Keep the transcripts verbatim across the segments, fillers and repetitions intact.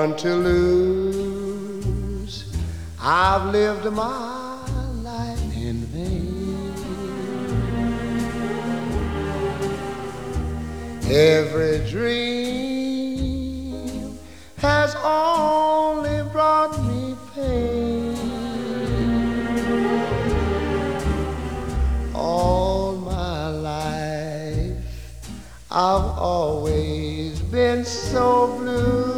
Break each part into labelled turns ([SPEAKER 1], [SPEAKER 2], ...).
[SPEAKER 1] born to lose. I've lived my life in vain. Every dream has only brought me pain. All my life I've always been so blue.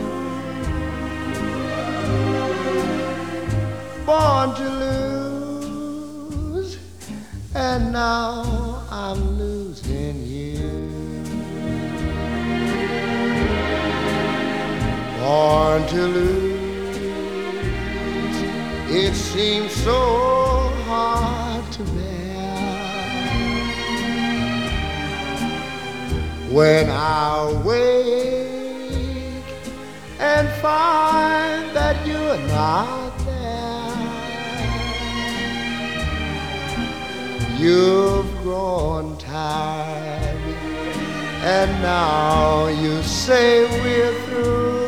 [SPEAKER 1] Born to lose, and now I'm losing you. Born to lose, it seems so hard to bear. When I wake and find that you're not there, you've grown tired, and now you say we're through.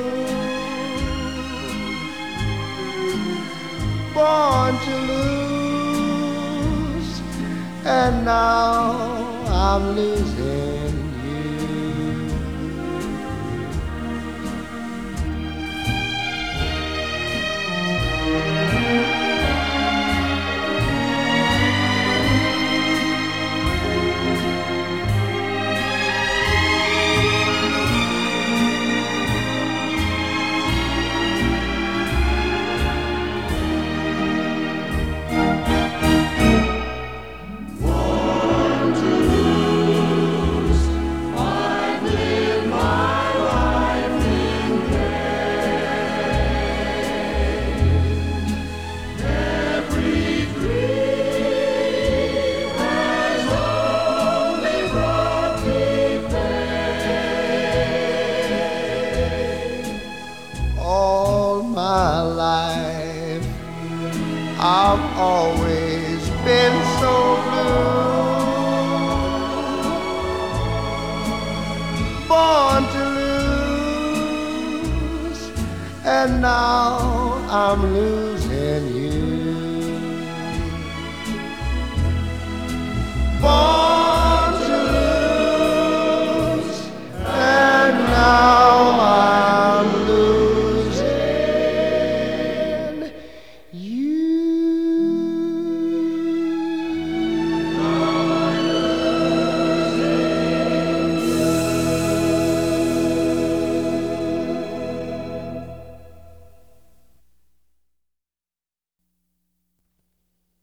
[SPEAKER 1] Born to lose, and now I'm losing. My life I've always been so blue. Born to lose, and now I'm losing.